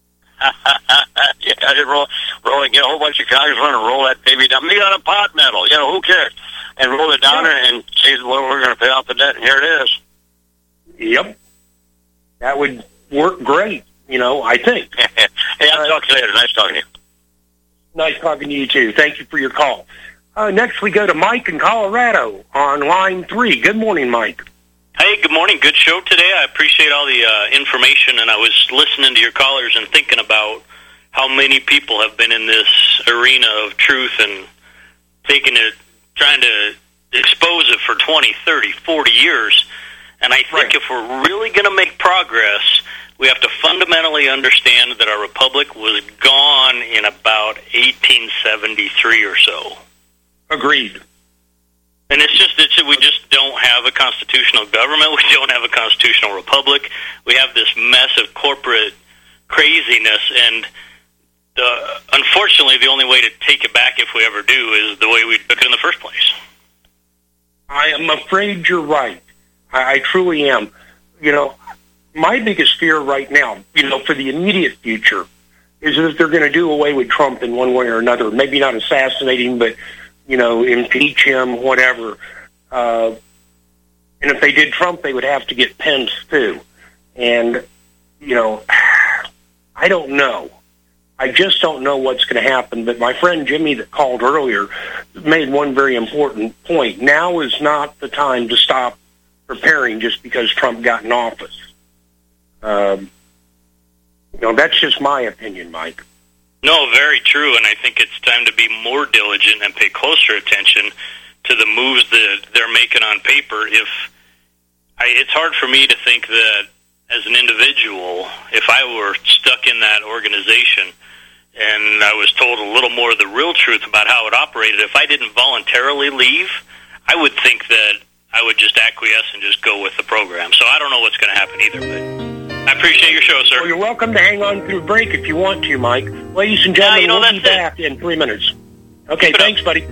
Yeah, I just roll, roll, get a whole bunch of congressmen and roll that baby down. Maybe on a pot metal, you know, who cares? And roll it down yeah. and say, well, we're going to pay off the debt, and here it is. Yep. That would work great, you know, I think. Hey, I'll uh, talk to you later. Nice talking to you. Nice talking to you, too. Thank you for your call. Uh, next, we go to Mike in Colorado on line three. Good morning, Mike. Hey, good morning. Good show today. I appreciate all the uh, information, and I was listening to your callers and thinking about how many people have been in this arena of truth and taking it, trying to expose it for twenty, thirty, forty years. And I think right. if we're really going to make progress, we have to fundamentally understand that our republic was gone in about eighteen seventy-three or so. Agreed. And it's just, it's, we just don't have a constitutional government. We don't have a constitutional republic. We have this mess of corporate craziness. And the, unfortunately, the only way to take it back, if we ever do, is the way we took it in the first place. I am afraid you're right. I, I truly am. You know, my biggest fear right now, you know, for the immediate future, is that they're going to do away with Trump in one way or another. Maybe not assassinating, but you know, impeach him, whatever. Uh, and if they did Trump, they would have to get Pence, too. And, you know, I don't know. I just don't know what's going to happen. But my friend Jimmy that called earlier made one very important point. Now is not the time to stop preparing just because Trump got in office. Um, you know, that's just my opinion, Mike. No, very true, and I think it's time to be more diligent and pay closer attention to the moves that they're making on paper. If I, it's hard for me to think that as an individual, if I were stuck in that organization and I was told a little more of the real truth about how it operated, if I didn't voluntarily leave, I would think that I would just acquiesce and just go with the program. So I don't know what's going to happen either, but I appreciate your show, sir. Well, you're welcome to hang on through break if you want to, Mike. Ladies and gentlemen, yeah, you know, we'll be back in three minutes. Okay, thanks, buddy.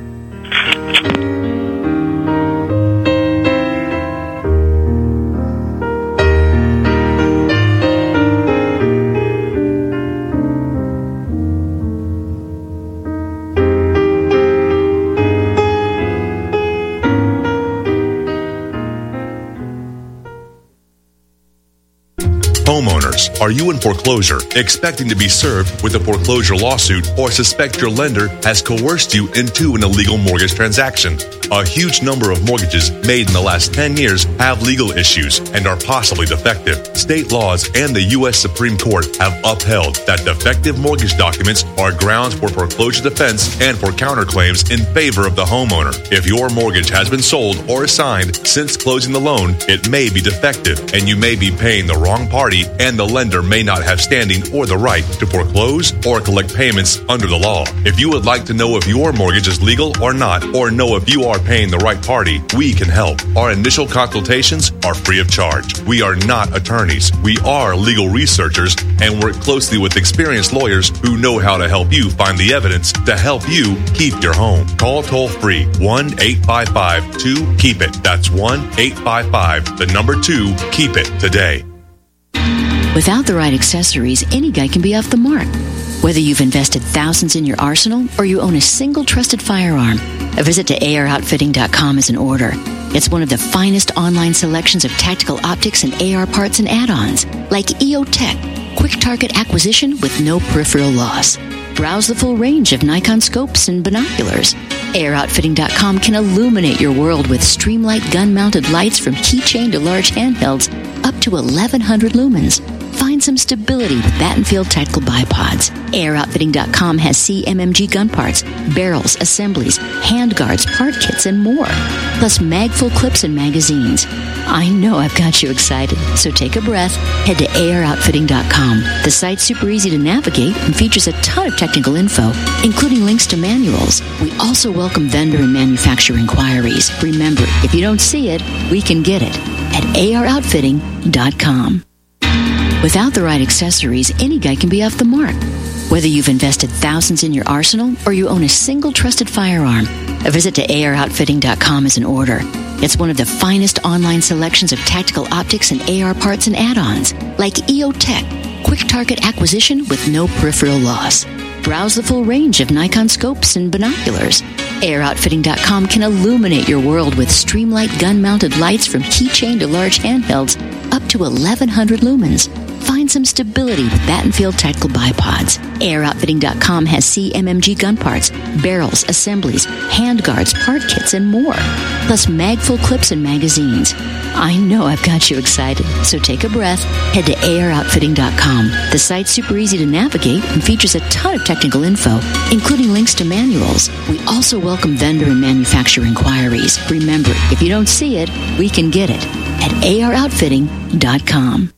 Homeowners, are you in foreclosure, expecting to be served with a foreclosure lawsuit, or suspect your lender has coerced you into an illegal mortgage transaction? A huge number of mortgages made in the last ten years have legal issues and are possibly defective. State laws and the U S Supreme Court have upheld that defective mortgage documents are grounds for foreclosure defense and for counterclaims in favor of the homeowner. If your mortgage has been sold or assigned since closing the loan, it may be defective and you may be paying the wrong party, and the lender may not have standing or the right to foreclose or collect payments under the law. If you would like to know if your mortgage is legal or not, or know if you are paying the right party, we can help. Our initial consultations are free of charge. We are not attorneys. We are legal researchers and work closely with experienced lawyers who know how to help you find the evidence to help you keep your home. Call toll free one eight five five two keep it. That's one eight five five, the number two, keep it today. Without the right accessories, any guy can be off the mark. Whether you've invested thousands in your arsenal or you own a single trusted firearm, a visit to A R outfitting dot com is in order. It's one of the finest online selections of tactical optics and A R parts and add-ons, like E O Tech, quick target acquisition with no peripheral loss. Browse the full range of Nikon scopes and binoculars. A R outfitting dot com can illuminate your world with Streamlight gun-mounted lights from keychain to large handhelds up to eleven hundred lumens. Find some stability with Battenfield tactical bipods. A R outfitting dot com has C M M G gun parts, barrels, assemblies, handguards, part kits, and more. Plus mag-full clips and magazines. I know I've got you excited, so take a breath. Head to A R outfitting dot com. The site's super easy to navigate and features a ton of technical info, including links to manuals. We also welcome vendor and manufacturer inquiries. Remember, if you don't see it, we can get it at A R outfitting dot com. Without the right accessories, any guy can be off the mark. Whether you've invested thousands in your arsenal or you own a single trusted firearm, a visit to A R outfitting dot com is in order. It's one of the finest online selections of tactical optics and A R parts and add-ons, like E O Tech, quick target acquisition with no peripheral loss. Browse the full range of Nikon scopes and binoculars. A R outfitting dot com can illuminate your world with Streamlight gun-mounted lights from keychain to large handhelds up to eleven hundred lumens. Find some stability with Battenfield tactical bipods. A R outfitting dot com has C M M G gun parts, barrels, assemblies, handguards, part kits, and more. Plus mag-full clips and magazines. I know I've got you excited, so take a breath. Head to A R outfitting dot com. The site's super easy to navigate and features a ton of technical info, including links to manuals. We also welcome vendor and manufacturer inquiries. Remember, if you don't see it, we can get it at A R outfitting dot com.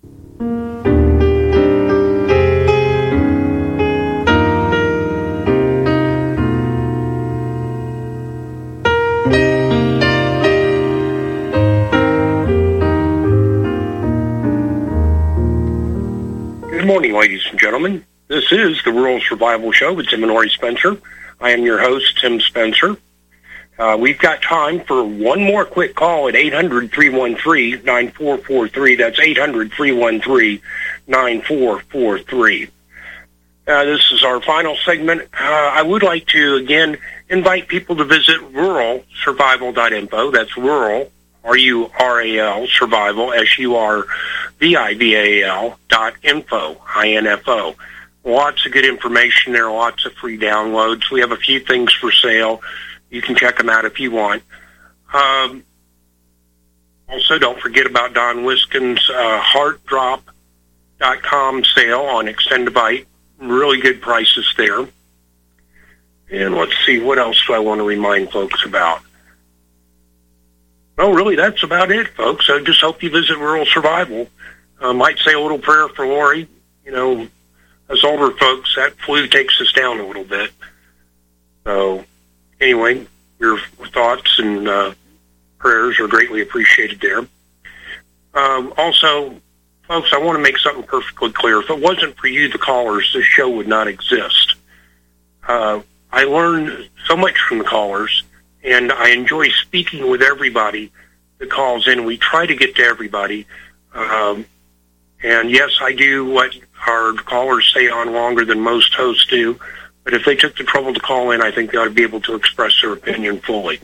Good morning, ladies and gentlemen. This is the Rural Survival Show with Tim and Lori Spencer. I am your host, Tim Spencer. Uh, we've got time for one more quick call at eight hundred, three one three, nine four four three. That's eight hundred, three one three, nine four four three. Uh, this is our final segment. Uh, I would like to, again, invite people to visit rural survival dot info. That's rural, R U R A L, survival, S U R V I V A L, dot info, I N F O. Lots of good information there, lots of free downloads. We have a few things for sale. You can check them out if you want. Um, also, don't forget about Don Wiskin's uh, heart drop dot com sale on Extendivite. Really good prices there. And let's see, what else do I want to remind folks about? Well, really, that's about it, folks. I just hope you visit Rural Survival. I might say a little prayer for Lori. You know, as older folks, that flu takes us down a little bit. So, anyway, your thoughts and uh, prayers are greatly appreciated there. Um, also, folks, I want to make something perfectly clear. If it wasn't for you, the callers, this show would not exist. Uh, I learned so much from the callers, and I enjoy speaking with everybody that calls in. We try to get to everybody. Um, and, yes, I do what our callers stay on longer than most hosts do. But if they took the trouble to call in, I think they ought to be able to express their opinion fully.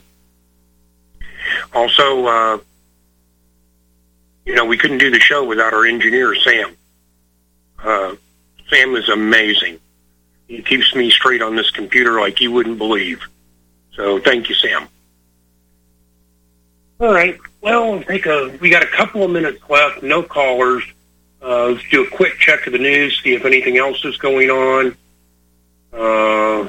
Also, uh, you know, we couldn't do the show without our engineer, Sam. Uh, Sam is amazing. He keeps me straight on this computer like you wouldn't believe. So thank you, Sam. All right. Well, I'll take a, we got a couple of minutes left, no callers. Uh, let's do a quick check of the news, see if anything else is going on. Uh,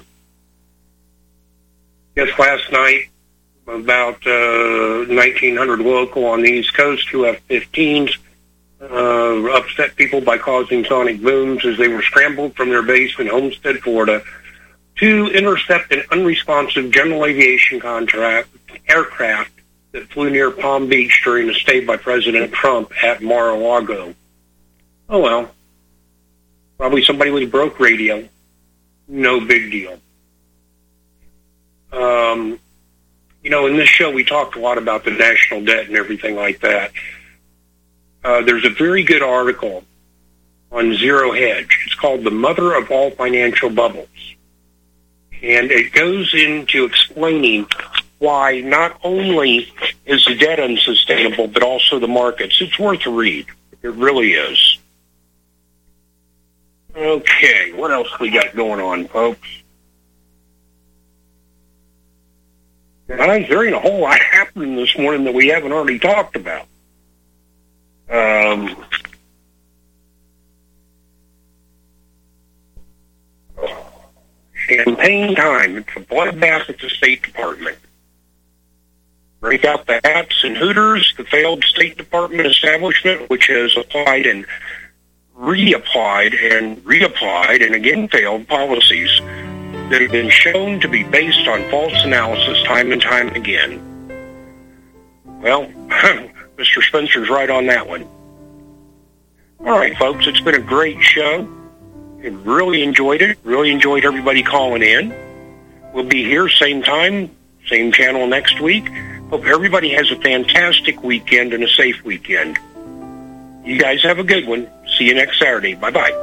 guess last night, about uh, nineteen hundred local on the East Coast, two F fifteens, uh, upset people by causing sonic booms as they were scrambled from their base in Homestead, Florida, to intercept an unresponsive general aviation contract aircraft that flew near Palm Beach during a stay by President Trump at Mar-a-Lago. Oh, well. Probably somebody with a broke radio. No big deal. Um, you know, in this show, we talked a lot about the national debt and everything like that. Uh, there's a very good article on Zero Hedge. It's called The Mother of All Financial Bubbles. And it goes into explaining why not only is the debt unsustainable, but also the markets. It's worth a read. It really is. Okay, what else we got going on, folks? Guys, there ain't a whole lot happening this morning that we haven't already talked about. Um, campaign time. It's a bloodbath at the State Department. Break out the hats and Hooters, the failed State Department establishment, which has applied and reapplied and reapplied and again failed policies that have been shown to be based on false analysis time and time again. Well, Mister Spencer's right on that one. All right, folks, it's been a great show. I really enjoyed it. Really enjoyed everybody calling in. We'll be here same time, same channel next week. Hope everybody has a fantastic weekend and a safe weekend. You guys have a good one. See you next Saturday. Bye-bye.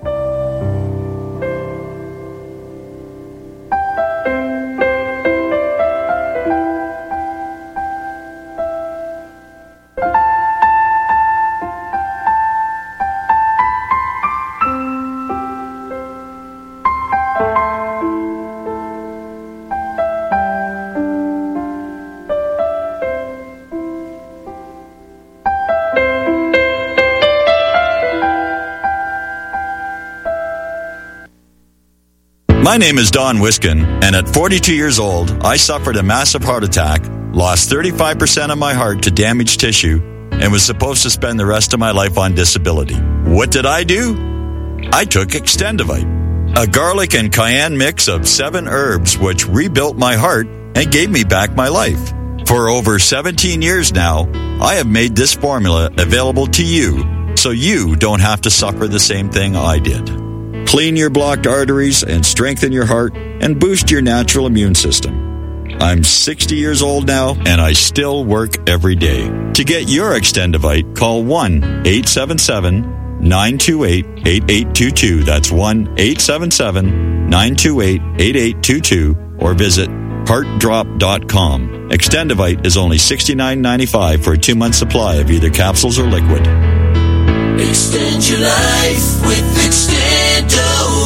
My name is Don Wiskin, and at forty-two years old, I suffered a massive heart attack, lost thirty-five percent of my heart to damaged tissue, and was supposed to spend the rest of my life on disability. What did I do? I took Extendivite, a garlic and cayenne mix of seven herbs which rebuilt my heart and gave me back my life. For over seventeen years now, I have made this formula available to you so you don't have to suffer the same thing I did. Clean your blocked arteries and strengthen your heart and boost your natural immune system. I'm sixty years old now and I still work every day. To get your Extendivite, call one eight seven seven, nine two eight, eight eight two two. That's one eight seven seven, nine two eight, eight eight two two or visit heart drop dot com. Extendivite is only sixty-nine ninety-five for a two-month supply of either capsules or liquid. Extend your life with Extendo.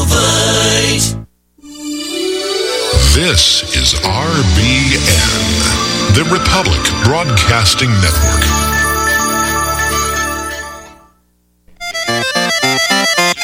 This is R B N, the Republic Broadcasting Network.